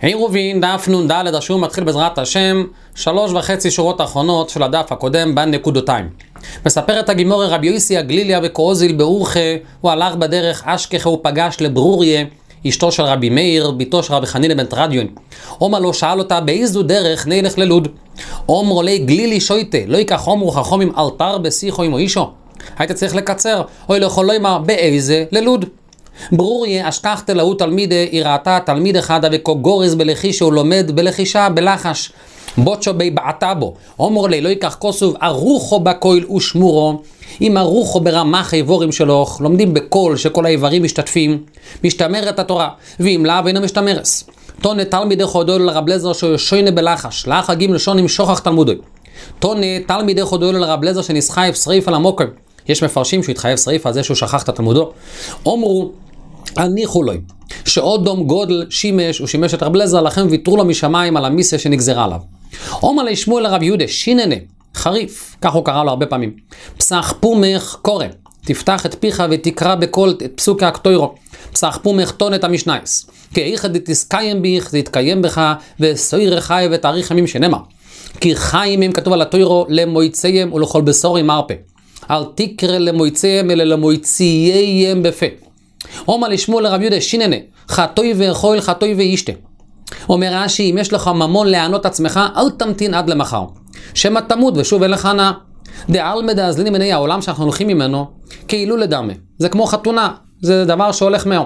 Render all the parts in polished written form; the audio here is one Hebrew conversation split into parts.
עירובין, דף נ"ד השום מתחיל בעזרת השם 3.5 שורות האחרונות של הדף הקודם בנקודותיים. מספרת הגימורה רבי יוסי הגליליה וקרוזיל באורחה, הוא הלך בדרך אשכחה ופגש לברוריה, אשתו של רבי מאיר, ביתו של רבי חנינא בן תרדיון. אומר לו, שאל אותה, באיזו דרך נלך ללוד? אומר לי, גלילי שויטה, לא ייקח אומרו חכמים אלתר בשיחו עם אישו. היית צריך לקצר, או יכול לא אמר, באיזה ללוד? ברוריה אשכחת להוא תלמידה, היא ראתה תלמיד אחד וקוגורס בלחי שהוא לומד בלחישה בלחש. בוטשו בי בעתה בו. אומר לי, לא ייקח כוסוב, ארוחו בקויל ושמורו. אם ארוחו ברמח האיבורים שלו, לומדים בקול שכל האיברים משתתפים, משתמרת התורה, ואם לאו אינו משתמרס. תונה תלמידי חודו לרב לזר שיושיינה בלחש, לאח הגימל שונים שוכח תלמודוי. תונה תלמידי חודו לרב לזר שנסחייף שריף על המוקר. יש מפרשים שהוא התחייב שריף על זה שהוא שכח את התלמודו. אומרו, הניחו לו, שעוד דום גודל שימש, הוא שימש את רב לזר, לכם ויתרו לו משמיים על המיסה שנגזרה עליו. אומר לי שמואל לרב יהודה, שיננה, חריף, כך הוא קרא לו הרבה פעמים. פסח פומך קורא, תפתח את פיך ותקרא בקול את פסוקי הקטוירו. פסח פומך תון את המשנייס. כי איכא דתסקיים ביך, זה יתקיים בך, וסויר חי ותאריך ימים שנאמר. כי חיים הם כתוב על התוירו, למויציים ולכל בשורים מרפא. אל תקרא למויציים אלא למויציים בפה. אומר לשמואל לרב יהודה, שיננה, חטוי ואכול, חטוי וישתה. אומר רש"י, אם יש לך ממון לענות עצמך, אל תמתין עד למחר. שמא תמות ושוב אין לך הנאה. דעלמא דאזלין מני העולם שאנחנו הולכים ממנו, כאילו לדמה. זה כמו חתונה, זה דבר שהולך מאוד.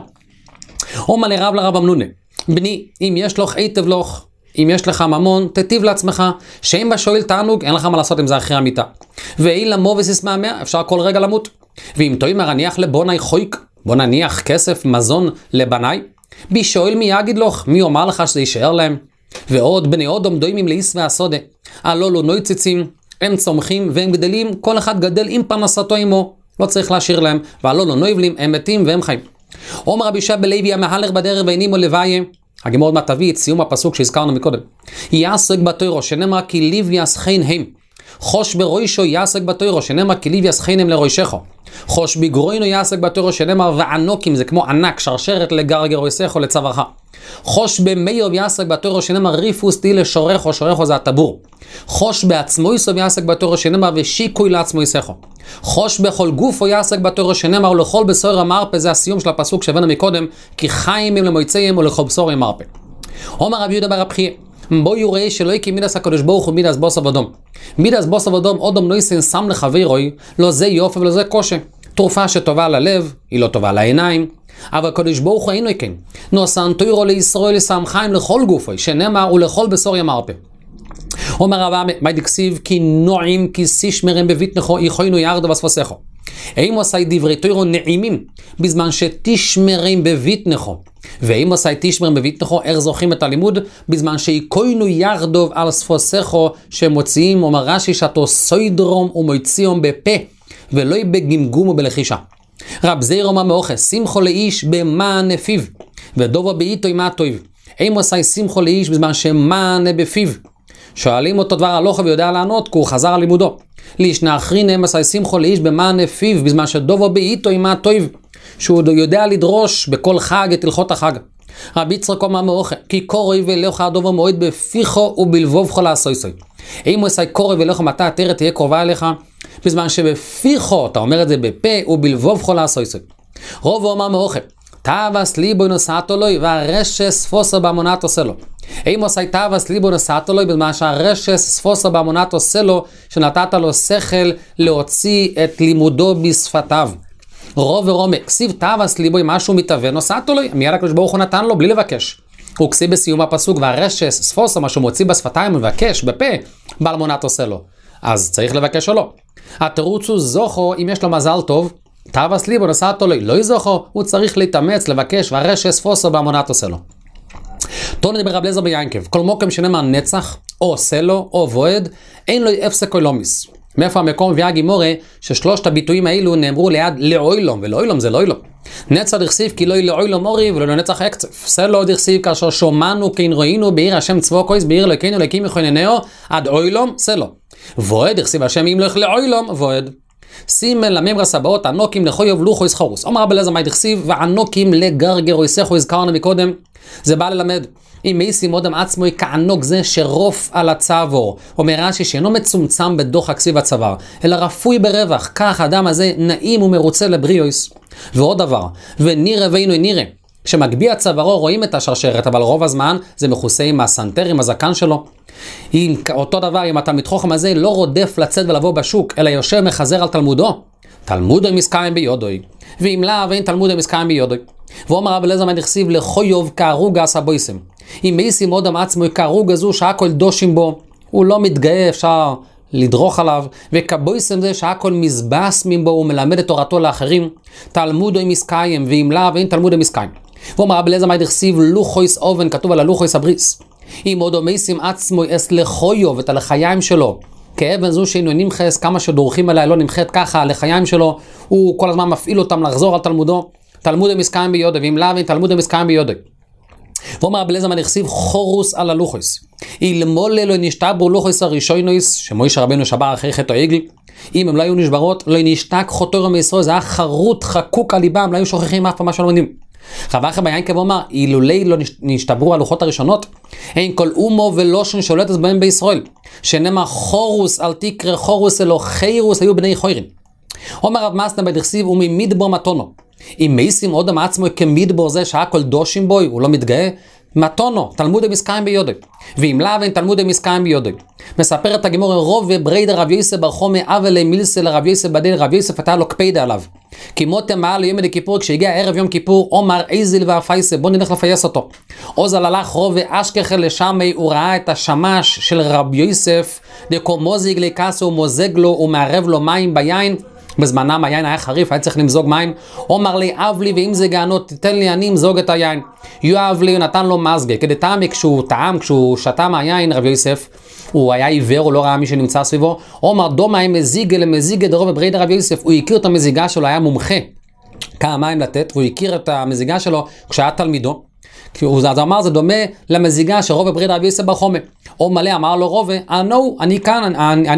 אומר לרב אמנונה, בני, אם יש לך היטב לך, אם יש לך ממון, תטיב לעצמך, שאם בשואל תענוג, אין לך מה לעשות עם זה אחרי המיטה. ואין למו וסיסמה מאה, אפשר כל רגע למות. ואם תאמר הניח לבוני חויק, בוא נניח כסף, מזון לבני, בי שואל מי יגיד לך, מי אומר לך שזה יישאר להם? ועוד בני עוד עומדוימים לאיס והסודה, הלא לא נויציצים, הם צומחים והם גדלים, כל אחד גדל עם פרנסתו עמו, לא צריך להשאיר להם, והלא לא נויבלים, הם מתים והם חיים. אומר רבי שבא לוי המהלך בדרך ואינים או לוויה, הגמרא עוד תביא את סיום הפסוק שהזכרנו מקודם. יעסק בתוירו, שנאמר כי ליב יסכן הם. חוש ברוישו יעסק בתוירו, שנאמר כי ליב יסכן הם לרוישךו. חוש בגרוינו יעסק בתוירו, שנאמר וענוקים, זה כמו ענק, שרשרת לגרגר רוישךו לצווארך. חוש במיוב יעסק בתוירו, שנאמר ריפוס תהי לשורךו, שורךו זה הטבור. חוש בעצמו יסוב יעסק בתוירו, שנאמר ושיקוי לעצמו יסךו. חוש בכל גופו יעסק בתוירו, שנאמר ולכל בשור המרפא, זה הסיום של הפסוק שהבאנו מקודם, כי חיים הם למויציים ולכל בשור המרפא. אומר רבי יהודה בר אבחיה, בו יוראה שלא יקי מידס הקדוש ברוך הוא מידס בוס אבדום. מידס בוס אבדום אודום נויסן שם לחברוי, לא זה יופי ולא זה קושי. תרופה שטובה ללב, היא לא טובה לעיניים. אבל הקדוש ברוך הוא אינו כן. נוסן תוירו לישראל לשם חיים לכל גופוי, שנאמר ולכל בשור המרפא. אומר רבא, מה דכסיב? כי נועים כי שישמרם בביטנחו, יכוינו ירדו וספוסךו. אם עושה דברי תוירו נעימים, בזמן שתשמרם בביטנחו. ואם עושה תשמרם בביטנחו, איך זוכים את הלימוד? בזמן שיקוינו ירדו על ספוסךו, שמוציאים, אומר רש"י, שאתו סוידרום ומוציאום בפה, ולא בגמגום ובלחישה. רב זעיר אומר מאוכל, שמחו לאיש במען פיו, ודובו בעיתו מה טוב. אם עושה שמחו לאיש בזמן שמען בפיו. שואלים אותו דבר הלוך ויודע לענות, כי הוא חזר על לימודו. לישנה אחרין הם עשה שמחו לאיש במען פיו, בזמן שדובו בעיתו מה טוב. שהוא יודע לדרוש בכל חג את הלכות החג. רבי יצחק אומר מאוכל, כי קורא ולך הדובו מועד בפיחו ובלבובך לעשויסוי. אם הוא עושה קורא ולך מתי התרת תהיה קרובה אליך, בזמן שבפיחו, אתה אומר את זה בפה, ובלבובך לעשויסוי. רוב אומר מאוכל, תאווס ליבו נוסעתו לוי, והרשס ספוסו באמונת עושה לו. אם עושה תאווס ליבו נוסעתו לוי, בזמן שהרשס ספוסו באמונת עושה לו, שנתת לו שכל להוציא את לימודו בשפתיו. רוב ורומק, כסיב תאווס ליבו, אם משהו מתאווה, נוסעתו לוי, מיד הקדוש ברוך הוא נתן לו בלי לבקש. הוא כסיב בסיום הפסוק, והרשס ספוסו, מה שהוא מוציא בשפתיים מבקש, בפה, באמונת עושה לו. אז צריך לבקש או לא. התירוץ הוא זוכו, אם יש לו מזל טוב, תאווס ליבו נוסעתו לוי, לא יזוכו, הוא צריך להתאמץ, לבקש, והרשס ספוסו באמונת עושה לו. תוני ברב לזר ביינקב, כל מוקם שנאמר נצח, או עושה לו, או וועד, אין לו הפסק או לומיס. מאיפה המקום והגימורה ששלושת הביטויים האלו נאמרו ליד לאוילום, ולאוילום זה לאוילום. נצח דכסיב כי לא לאוילום אורי ולא נצח הקצף. סלו דכסיב כאשר שומענו כן ראינו בעיר השם צבו קויס בעיר לקנו לקים יכוננהו עד אוילום סלו. וועד דכסיב השם אם לך לאוילום וועד. סימן לממרא סבאות ענוקים לחויב לוחו יסחרוס. אומר רבי אליעזר מאי דכסיב וענוקים לגרגר יסחו הזכרנו מקודם. זה בא ללמד. אם מייסים אודם עצמו כענוג זה שרוף על הצוואר. אומר רש"י שאינו מצומצם בדוחק סביב הצוואר, אלא רפוי ברווח. כך האדם הזה נעים ומרוצה לבריאוס. ועוד דבר, ונראה ואינו נראה. כשמגביע צווארו רואים את השרשרת, אבל רוב הזמן זה מכוסה עם הסנטר, עם הזקן שלו. אותו דבר, אם התלמיד חכם הזה לא רודף לצאת ולבוא בשוק, אלא יושב מחזר על תלמודו, תלמודו מסקיים ביודוי. ואם לא, ואין תלמודו מסקיים ביודוי. ואומר רב אליעזר מדכסיב לחויוב כהרוג עשה בויסם. אם מייסים אודם עצמו כהרוג הזו שהכל דושים בו, הוא לא מתגאה, אפשר לדרוך עליו, וכבויסם זה שהכל מזבסמים בו, הוא מלמד את תורתו לאחרים, תלמודו מסקיים, ואם לא, ואין תלמודו מסקיים. ואומר רב אליעזר מדכסיב לוחויס אובן, כתוב על הלוחויס הבריס. אם אודו מייסים עצמו אס לחויוב את הלחיים שלו, כאבן זו שאינו נמחס, כמה שדורכים עליה לא נמחת ככה, לחיים שלו, הוא כל הזמן מפעיל אותם לחזור על תלמודו, תלמודו מסקיים ביודו, ואם לא, תלמודו מסקיים ביודו. ואומר רב אליעזר מדכסיב חורוס על הלוחויס. אילמולה לא נשתברו לוחויס הראשונויס, שמוישה רבנו שבר אחרי חטא העגל, אם הם לא היו נשברות, לא נשתק חוטורו מישראל, זה היה חרוט חקוק על ליבם, לא היו שוכחים אף פעם מה שלא לומדים. רב אחר ביינקב אומר, אילולי לא נשתברו הלוחות הראשונות, אין כל אומו ולושן שולטת בהם בישראל, שנאמר חורוס אל תקרא חורוס אלו חיירוס היו בני חוירים. אומר רב מסנה מדכסיב וממדבור מתונו. אם מייסים אודם עצמו כמדבור זה שהכל דושים בוי, הוא לא מתגאה, מתונו, תלמודי מסקיים ביודוי. ואם לא, ואין תלמודי מסקיים ביודוי. מספר את הגמור רוב ובריידר רב יוסף ברחומי אבלי מילסה לרב יוסף בדין, רב יוסף אתה לו קפידה עליו. כי מותם מעל יום כיפור, כשהגיע ערב יום כיפור, אומר איזיל ואפייסה, בוא נלך לפייס אותו. עוזל הלך רוב ואשכחל לשמי, הוא ראה את השמש של רב יוסף, דקו מוזיג לקסו, הוא מוזג לו, הוא מערב לו מים ביין, בזמנם היין היה חריף, היה צריך למזוג מים. אומר לי, אב לי, ואם זה גענות, תתן לי, אני אמזוג את היין. יואב לי, הוא נתן לו מזגה. כדי טעמי, כשהוא שתה מהיין, רב יוסף, הוא היה עיוור, הוא לא ראה מי שנמצא סביבו. אומר, דומה עם מזיגה למזיגה דרוב בבריידר רב יוסף. הוא הכיר את המזיגה שלו, היה מומחה כמה מים לתת, והוא הכיר את המזיגה שלו כשהיה תלמידו. הוא אמר, זה דומה למזיגה של רוב בבריידר רב יוסף ברחומי. או מלא, אמר לו רוב, אני כאן,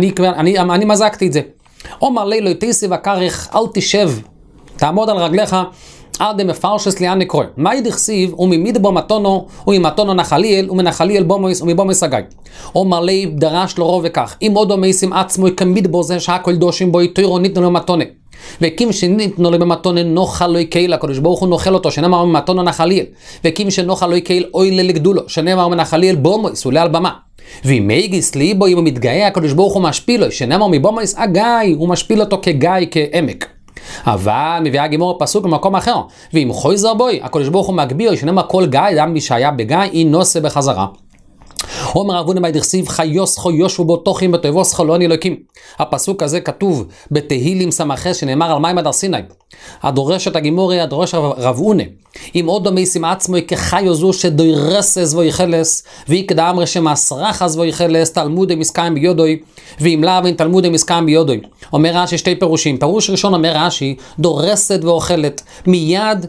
אני מזגתי את זה. אומר לי לא תיסי וקריך, אל תשב, תעמוד על רגליך, עד דמפרשס ליאן נקרא. מה ידכסיב? וממדבור מתונו, וממתונו נחליאל, ומנחליאל בומויס, ומבומויס הגיא. אומר לי דרש לו רוב וכך, אם עוד מייסים עצמו כמדבור זה שהכל דושים בו, תוירו ניתנו לו מתונה. וקים שניתנו לו במתונה נוכל לו יקהיל, הקדוש ברוך הוא נוכל אותו, שנאמר ממתונו נחליאל. וקים שנוכל לו יקהיל אוי ללגדולו, שנאמר מנחליאל בומויס, עולה על במה. ואם מייגיס ליבו, אם הוא מתגאה, הקדוש ברוך הוא משפיל לו, שנאמר מבומויס הגיא, הוא משפיל אותו כגיא, כעמק. אבל מביאה הגמור פסוק במקום אחר, ואם חויזר בוי, הקדוש ברוך הוא מגביר, שנאמר כל גיא, דם מי שהיה בגיא, היא נוסה בחזרה. אומר רב הונא מדכסיב חיוסכו יושבו בו תוכים בתויבוסכו לא אני אלוקים. הפסוק הזה כתוב בתהילים סמ"ח שנאמר על מים עד הר סיני. הדורש את הגימורי, הדורש רב הונא. אם עוד דומייסים עצמו כחיו זו שדוירסס ויחלס, ויקדא אמרי שמסרחס ויחלס, תלמודי מסקיים ביודוי, ואם לאו אין תלמודי מסקיים ביודוי. אומר רש"י שתי פירושים. פירוש ראשון אומר רש"י, דורסת ואוכלת. מיד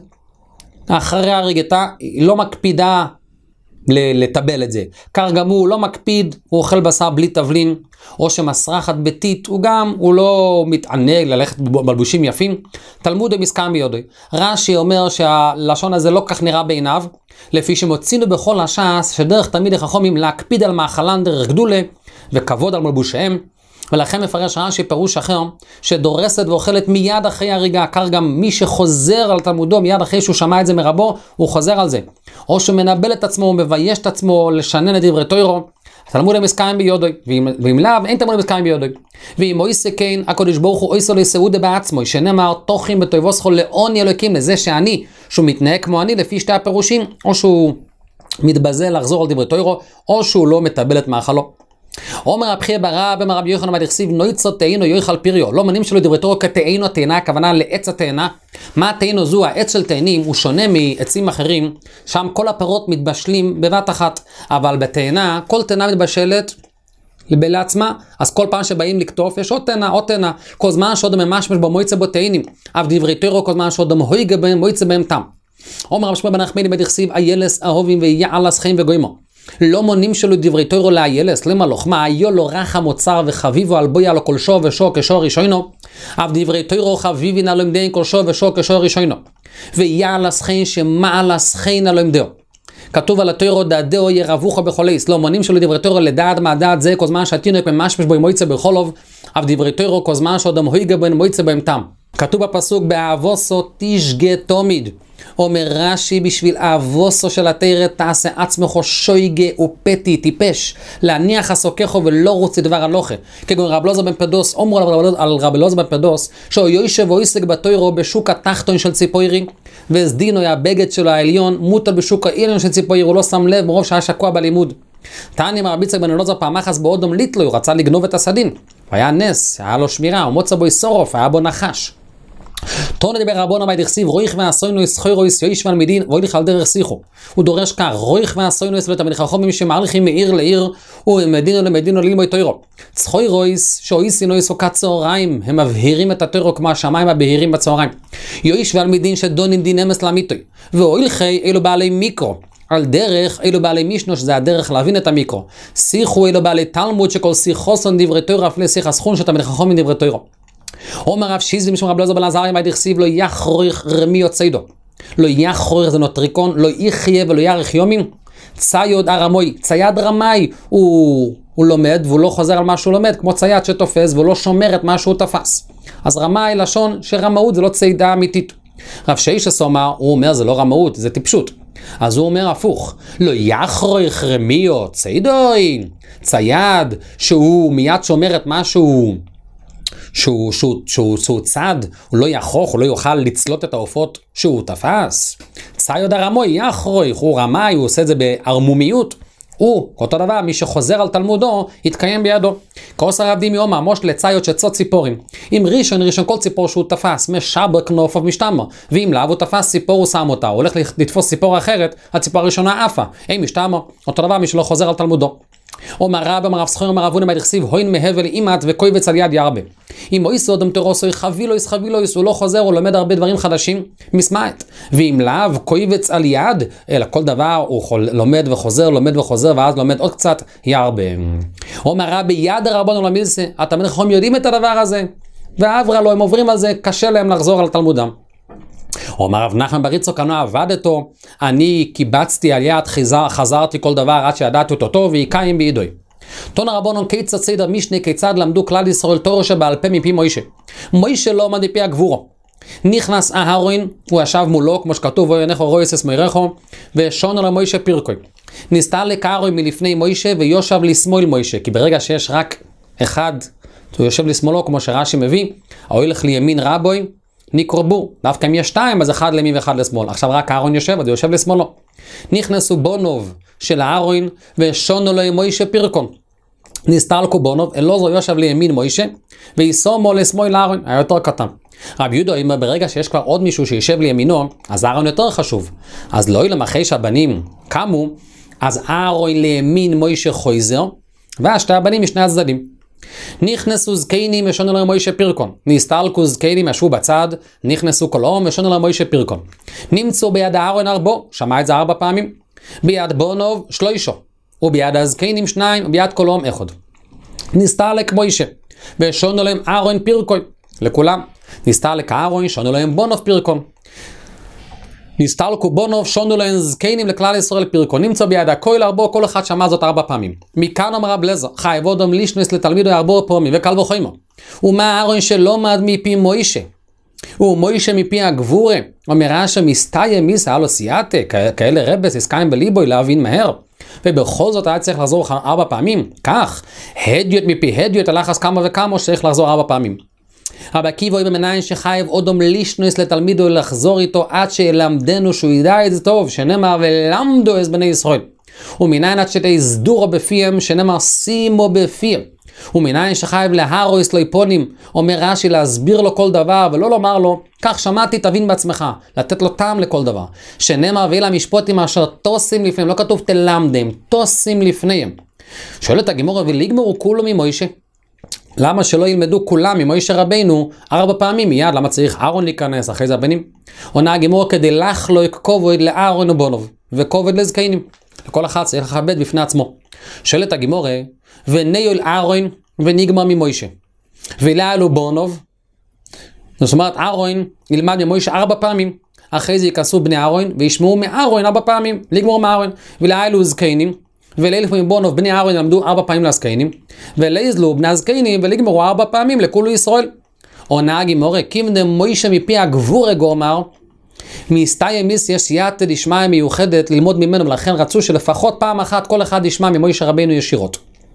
אחרי הריגתה, היא לא מקפידה לטבל את זה. כך גם הוא לא מקפיד, הוא אוכל בשר בלי תבלין, או שמסרחת ביתית, הוא לא מתענג ללכת בלבושים יפים. תלמוד מסקיים ביודוי. רש"י אומר שהלשון הזה לא כך נראה בעיניו, לפי שמוצינו בכל הש"ס, שדרך תמיד החכמים להקפיד על מאכלן דרך גדולה, וכבוד על מלבושיהם, ולכן מפרש רש"י פירוש אחר, שדורסת ואוכלת מיד אחרי הריגה. כך גם מי שחוזר על תלמודו מיד אחרי שהוא שמע את זה מרבו, הוא חוזר על זה. או שמנבל את עצמו, מבייש את עצמו, לשנן את דברי תוירו, תלמוד מסקיים ביודוי, ואם לאו אין תלמוד מסקיים ביודוי. ואם אויסה כן, הקדוש ברוך הוא אויסו לסעודה בעצמו, שנאמר תוכים בתויבוסכו לעוני אלוקים, לזה שאני, שהוא מתנהג כמו אני לפי שתי הפירושים, או שהוא מתבזה לחזור על דברי תוירו, או שהוא לא מטבל את מאכלו. אומר רב חייא בר אבא רבי יוחנן מדכסיב נויצו תאינו יאכל פיריו. לא מונים שלו דברי תורה כתאינו, תאנה הכוונה לעץ התאנה. מה תאינו זו? העץ של תאנים הוא שונה מעצים אחרים, שם כל הפירות מתבשלים בבת אחת, אבל בתאנה כל תאנה מתבשלת לעצמה, אז כל פעם שבאים לקטוף יש עוד תאנה, עוד תאנה. כל זמן שעוד ממש במויצה בו תאנים, אף דברי תורה כל זמן שעוד מויגה בהם מויצה בהם תם. אומר רב שמואל בן נחמני מדכסיב איילס אהובים ויעלס חיים וגוימו. לא מונים שלו דברי תוירו לאיילס, למה לוחמה, היו לו רחם אוצר וחביבו על בויה לו כל שור ושור כשור ראשונו, אף דברי תוירו חביבין על עמדיין כל שור ושור כשור ראשונו, ויעלס חיים שמעלס חיים על עמדיו. כתוב על התוירו דעדו ירבוכו בחוליס, לא מונים שלו דברי תוירו לדעת מה דעת זה, כל זמן שהתינוק ממשמש בו עם מויצה בחולוב, אף דברי תוירו כל זמן שאודם הויגה בו עם מויצה בו עם תם. כתוב בפסוק באהבוסו תשגה תומיד. אומר רש"י, בשביל אהבוסו של התורה תעשה עצמך שויגה ופתי טיפש, להניח עסוקךו ולא רוצה דבר הלוכה. כגון רב אלעזר בן פרדוס, אומרו על רב אלעזר בן פרדוס, שהוא יושב ועוסק בתורה בשוק התחתון של ציפורי, והסדינו הבגד שלו העליון מוטל בשוק העליון של ציפורי, הוא לא שם לב מרוב שהיה שקוע בלימוד. תעני מרבי יצחק בן אלעזר פעם אחת באודום ליטלוי, הוא רצה לגנוב את הסדין. היה נס, היה לו שמירה, הוא מוצא בו שורף, היה בו נחש. תונה דבר רבון עמי דכסיב, רויך ועשוינו ישחוירו ישייש ועלמידין, ואוליך על דרך שיחו. הוא דורש כך, רויך ועשוינו ישחוירו תמיד חכמים שמהלכים מעיר לעיר, ומדינו למדינו ללמוד תוירו. צחוירו שאויסינו יסו כצהריים, הם מבהירים את התוירו כמו השמיים הבהירים בצהריים. יויש ועלמידין שדונין דין אמס לאמיתוי, ואוילכי אלו בעלי מיקרו. על דרך, אלו בעלי מישנו, שזה הדרך להבין את המיקרו. שיחו אלו בעלי תלמוד, שכל שיחוסון דברי תוירו, אפלי שיח הסכון שתמיד חכמים דברי תוירו. אומר רב שיזי משום רב אלעזר בן עזריה מה דכסיב לא יחרויך רמיות ציידו. לא יחרויך זה נוטריקון, לא יחיה ולא יאריך יומים. צייד הרמוי, צייד רמאי, הוא לומד והוא לא חוזר על מה שהוא לומד, כמו צייד שתופס והוא לא שומר את מה שהוא תפס. אז רמאי לשון שרמאות זה לא ציידה אמיתית. רב שיישס אומר, הוא אומר זה לא רמאות, זה טיפשות. אז הוא אומר הפוך, לא יחרויך רמיות ציידוי, צייד שהוא מיד שומר את משהו שהוא צד, הוא לא יחוך, הוא לא יוכל לצלות את העופות שהוא תפס. צייד הרמוי יחרויך, הוא רמאי, הוא עושה את זה בערמומיות. הוא, אותו דבר, מי שחוזר על תלמודו, יתקיים בידו. כעוס הרב דימי אומר, מוש לצייד שצות ציפורים. אם ראשון כל ציפור שהוא תפס, משבק נופף משתמה. ואם לאו הוא תפס ציפור, הוא שם אותה. הוא הולך לתפוס ציפור אחרת, הציפור הראשונה עפה. אין משתמה. אותו דבר, מי שלא חוזר על תלמודו. אומר רב, אומר רב סחור, אומר רבון, מה דכסיב, הוין מהבל אימת וקויבץ על יד ירבה. אם הוא יסוד אמתרוסו, חבילויס, הוא לא חוזר, הוא לומד הרבה דברים חדשים, מסמעת. ואם לאו, קויבץ על יד, אלא כל דבר הוא לומד וחוזר, ואז לומד עוד קצת ירבה. אומר רבי, יד הרבון ולמילסה, התלמידי חכמים יודעים את הדבר הזה, ועברה לו, הם עוברים על זה, קשה להם לחזור על תלמודם. אומר רב נחמן בר יצחק כנו עבדתו, אני קיבצתי על יד, חזרתי כל דבר עד שידעתי אותו טוב, ויקיים בידוי. תונה רבונון כיצד סדר משנה, כיצד למדו כלל ישראל תורה שבעל פה מפי מוישה. מוישה לא עמד מפי הגבורו. נכנס אהרון, הוא ישב מולו, כמו שכתוב, וינכו רויסס מירחו, ושונו למוישה פירקוי. נסתלק אהרון מלפני מוישה, ויושב לשמאל מוישה, כי ברגע שיש רק אחד, הוא יושב לשמאלו, כמו שרש"י מביא, ההולך לימין רבוי, נקרבו, דווקא אם יש שתיים, אז אחד לימין ואחד לשמאל. עכשיו רק אהרון יושב, אז הוא יושב לשמאלו. נכנסו בונוב של אהרון, ושונו לו עם מוישה פירקון. נסתלקו בונוב, אלעזר יושב לימין מוישה, ויסומו לשמאל אהרון, היה יותר קטן. רבי יהודה אומר, ברגע שיש כבר עוד מישהו שישב לימינו, אז אהרון יותר חשוב. אז לא ילם אחרי שהבנים קמו, אז אהרון לימין מוישה חויזר, והשתי הבנים משני הצדדים. נכנסו זקנים ושונו להם מוישה פירקון. נסתלקו זקנים ישבו בצד, נכנסו כלום ושונו להם מוישה פירקון. נמצאו ביד אהרון ארבו, שמע את זה 4 פעמים. ביד בונוב 3, וביד הזקנים 2, וביד כלום 1. נסתלק מוישה, ושונו להם אהרון פירקון. לכולם. נסתלק אהרון, שונו להם בונוב פירקון. נסתלקו בונוב, שונו להם זקנים לכלל ישראל פירקון. נמצא ביד הכויל ארבו, כל אחד שמע זאת 4 פעמים. מכאן אומר רב אלעזר, חייב אדם לישנס לתלמידו 4 פעמים, וקל וחומר. ומה אהרון שלא למד מפי מוישה? ומוישה מפי הגבורה. אומר רש"י, מסתיים מיסה, הלו סייעתה, כאלה רבס, עסקיים בליבוי, להבין מהר. ובכל זאת היה צריך לחזור 4 פעמים. כך, הדיוט מפי הדיוט, הלחץ כמה וכמה, שצריך לחזור 4 פעמים. רבי עקיבא במניין שחייב אודם לישנוס לתלמידו לחזור איתו עד שילמדנו שהוא ידע את זה טוב, שנאמר ולמדו את בני ישראל. ומניין עד שתסדורו בפיהם, שנאמר שימו בפיהם. ומניין שחייב להרוס לו פונים, אומר רש"י להסביר לו כל דבר ולא לומר לו, כך שמעתי תבין בעצמך, לתת לו טעם לכל דבר. שנאמר ואלה משפוטים אשר תוסים לפניהם, לא כתוב תלמדם, תוסים לפניהם. שואלת הגמרא ולגמרו כולו ממוישה. למה שלא ילמדו כולם ממוישה רבינו 4 פעמים מיד? למה צריך אהרון להיכנס אחרי זה הבנים? עונה הגמרא כדי לחלוק כובד לאהרון ובונוב וכובד לזקנים. לכל אחד צריך לכבד בפני עצמו. שואלת הגמרא וניול אהרון ונגמר ממוישה ולעלו בונוב. זאת אומרת אהרון ילמד ממוישה 4 פעמים. אחרי זה ייכנסו בני אהרון וישמעו מאהרון 4 פעמים, לגמור מאהרון. ולאילו זקנים, ולאלף מבונוב בני אהרון למדו 4 פעמים לזקנים, ולאזלו בני הזקנים ולגמרו 4 פעמים לכולו ישראל. עונה הגימורה, כיוון מוישה מפי הגבורה גומר, מסתיים מיס יש סייעתא דשמיא מיוחדת ללמוד ממנו, ולכן רצו שלפחות פעם אחת כל אחד ישמע ממוישה רבינו ישירות.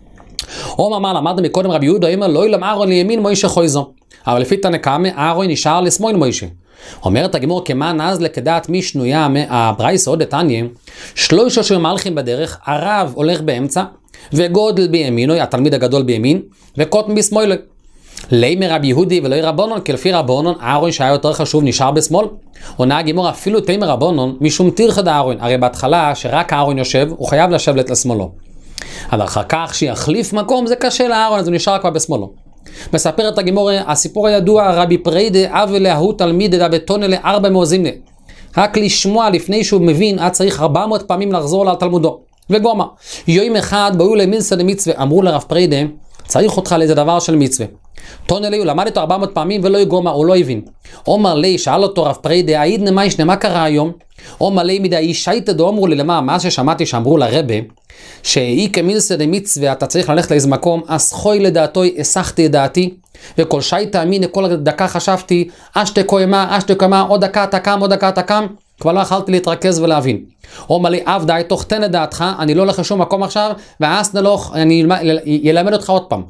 אמר למדנו מקודם רבי יהודה, אומר לא ילם אהרון לימין מוישה חויזו, אבל לפי תנא קמא אהרון נשאר לשמאל מוישה. אומרת הגמור, כמאן אז לכדעת מי שנויה הברייסה עוד תניא, 3 שמלכים בדרך, הרב הולך באמצע, וגודל בימינו, התלמיד הגדול בימין, וקוטן בשמאלו. לימי רבי יהודי ולא רבונון, כי לפי רבונון אהרון שהיה יותר חשוב נשאר בשמאל. עונה הגמור, אפילו תימי רבונון משום תירחד אהרון, הרי בהתחלה שרק אהרון יושב הוא חייב לשבת לשמאלו, אבל אחר כך שיחליף מקום זה קשה לאהרון, אז הוא נשאר כבר בשמאלו. מספרת הגמור, הסיפור הידוע, רבי פריידה אב להוא תלמיד דבתונה ל4 מאוזימנה, רק לשמוע לפני שהוא מבין היה צריך 400 פעמים לחזור על תלמודו. וגומר יום אחד באו למילסא דמצווה, אמרו לרב פריידה צריך אותך לאיזה דבר של מצווה. תונה לי, הוא למד איתו 400 פעמים ולא יגומר, הוא לא הבין. אומר לי, שאל אותו רב פריידה, העיד נמה ישנה, מה קרה היום? אומר לי, מדי אישייתא דו, אמרו לי, למה? מה ששמעתי שאמרו לרבה, שאי כמילסא דמצווה, אתה צריך ללכת לאיזה מקום, אז חוי לדעתו, הסחתי את דעתי, וכל שייתא אמינא, כל דקה חשבתי, אשתה קוימה, עוד דקה אתה קם, כבר לא יכלתי להתרכז ולהבין. אומר לי, אב די, תוך תן את דעתך, אני לא הולך לשום מקום עכשיו, ואז נלוך, אני ילמד אותך עוד פעם.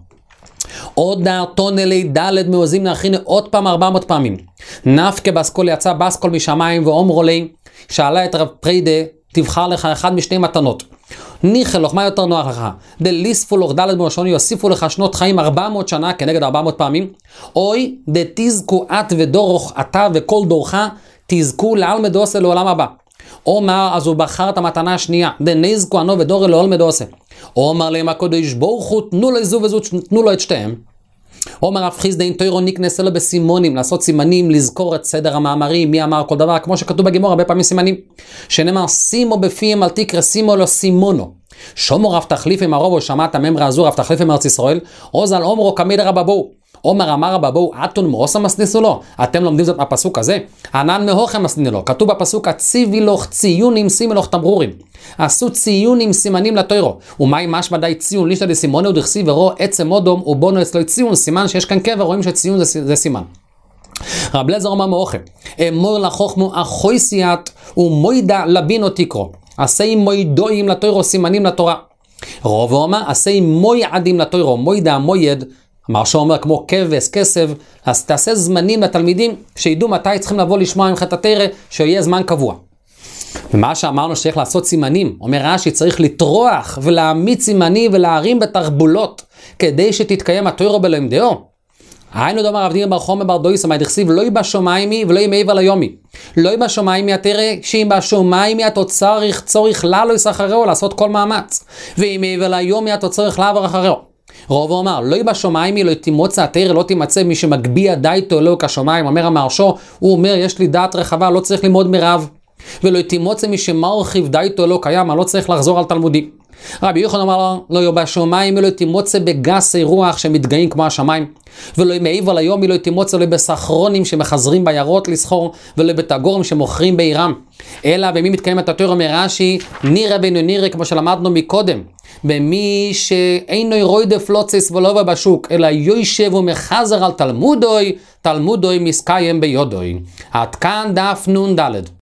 עוד דעתון אלי דלת מאוזים להכין עוד פעם 400 פעמים. נפקה בסקול יצא בסקול משמיים ואומרו לי, שאלה את רב פריידה, תבחר לך אחד משתי מתנות. ניחא לך, מה יותר נוח לך? דליספו לך דלת מאושון, יוסיפו לך שנות חיים 400 שנה כנגד 400 פעמים. אוי, דתזכו את ודורוך, אתה וכל דורך, תזכו לעלמד עושה לעולם הבא. אומר, אז הוא בחר את המתנה השנייה, דנזכו ענו ודורי לעלמד עושה. אומר להם הקודש ברוך הוא, תנו לו זו וזו, תנו לו את שתיהם. אומר רב חיסדא תוירו נקנס לו בסימונים, לעשות סימנים, לזכור את סדר המאמרים, מי אמר כל דבר, כמו שכתוב בגמור הרבה פעמים סימנים. שנאמר שימו בפיהם אל תקרא, שימו לו סימונו. שומו רב תחליף עם הרובו, שמעת ממרה הזו רב תחליף עם ארץ ישראל, עוז על אומרו כמיד רבבו. אומר אמר רבבו, אתון מרוסה מסניסו לו. אתם לומדים זאת מהפסוק הזה? ענן מהוכם מסנינו לו. כתוב בפסוק, הציבי לך ציונים, שימי לך תמרורים. עשו ציונים סימנים לתוירו. ומאי משמע די ציון, לישתא דסימונו דכסי ורו עצם אודום ובונו אצלו ציון, סימן שיש כאן קבר, רואים שציון זה סימן. רב לזר אומר מאוכל, אמור לחוכמו אחוי סייעת ומוידע לבינו תקרו. עשי מוידועים לתוירו, סימנים לתורה. רוב אומר, עשי מויעדים לתוירו, מוידע מויד, אמר שאומר כמו כבש, כסף, אז תעשה זמנים לתלמידים שידעו מתי צריכים לבוא לשמוע עם חטא תרא, שיהיה זמן קבוע. ומה שאמרנו שצריך לעשות סימנים, אומר רש"י צריך לטרוח ולהעמיד סימנים ולהרים בתרבולות, כדי שתתקיים התורה בלומדהו. היינו דאמר רב דינא בר חומא בר דויסא, מאי דכסיב לא יבא שמיימי ולא ימי עבר ליומי. לא יבא שמיימי התרא, שאם בא שמיימי אתה צורך ללו יסחרהו, לעשות כל מאמץ. ואם עבר ליומי אתה צורך לעבור אחריו. רוב אומר, לא יבא שמיימי, לא תימוצא התרא, לא תימצא מי שמגביע דייתו אלוהו כשמיים. אומר המהרש"א, הוא אומר יש לי דעת רחבה, לא צריך ללמוד מרב. ולא תימוצא מי שמרחיב דייתו אלוהו קיים, לא צריך לחזור על תלמודי. רבי יוחנן אמר לא יבא שמיים, לא תימוצא בגסי רוח שמתגאים כמו השמיים. ולא מעבר ליום, לא תימוצא לא בסחרונים שמחזרים ביערות לסחור, ולא בתגורים שמוכרים בעירם. אלא במי מתקיים את התורה מרש"י, נירא בינו נירא, כמו שלמדנו מקודם. במי שאינו רוידה פלוצס ולא בשוק, אלא יושב ומחזר על תלמודוי, תלמודוי מסקיים ביודוי. עד כאן דף נ"ד.